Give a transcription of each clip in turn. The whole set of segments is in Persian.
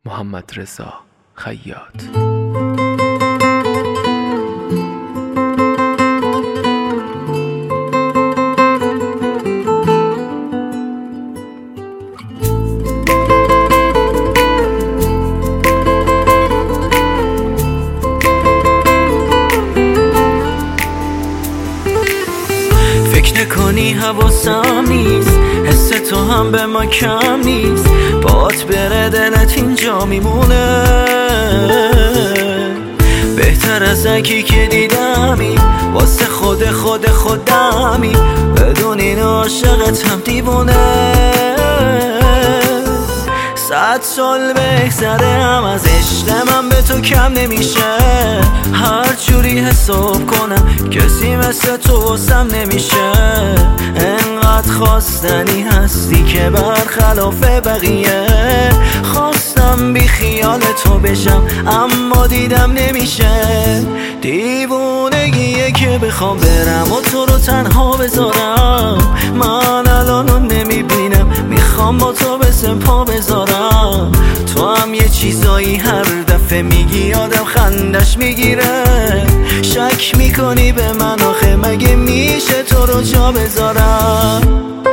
محمدرضا خیاط. فکر نکنی حواسم نیست، حس تو هم به ما کم نیست، بات بره دلت اینجا میمونه. بهتر از اکی که دیدمی، واسه خودمی، بدون این عاشقت هم دیوونه. 100 سال بهتره هم از عشق من به تو کم نمیشه. هر جوری حساب کنم کسی مثل تو واسم نمیشه. انقدر خواستنی هستی که برخلاف بقیه. خواستم بی خیال تو بشم اما دیدم نمیشه. دیوونگیه که بخوام برم و تو رو تنها بذارم. من الان نمیبینم، میخوام با تو بسم پا بذارم. تو هم یه چیزایی هر دفعه میگی آدم خندش میگیره. شک میکنی به من آخه مگه میشه تو رو جا بذارم؟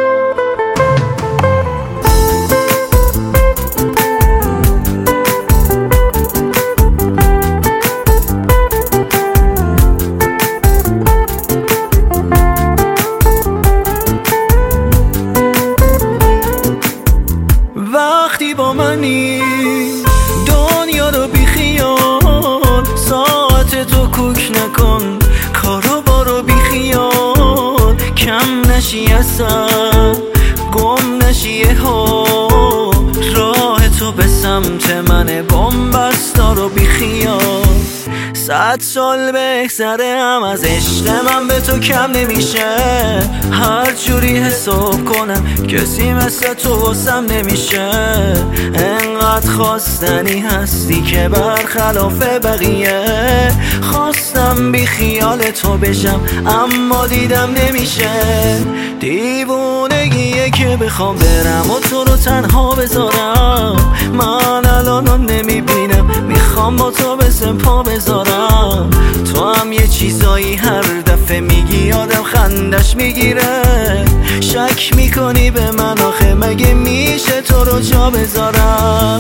وقتی با منی دنیا رو بی خیال، ساعت تو کوک نکن، کارو بارو بی خیال. کم نشی اصلا، گم نشی ها، راه تو به سمت منه، بمبستا رو بی خیال. 100 سال بهتره هم از عشق من به تو کم نمیشه. هر جوری حساب کنم کسی مثل تو واسم نمیشه. انقدر خواستنی هستی که برخلاف بقیه. خواستم بی خیال تو بشم اما دیدم نمیشه. دیوونگیه که بخوام برم و تو رو تنها بذارم. من الان نمیبینم، میخوام با تو بسم پا بذارم. تو هم یه چیزایی هر دفعه میگی آدم خندش میگیره. شک میکنی به من آخه مگه میشه تو رو جا بذارم؟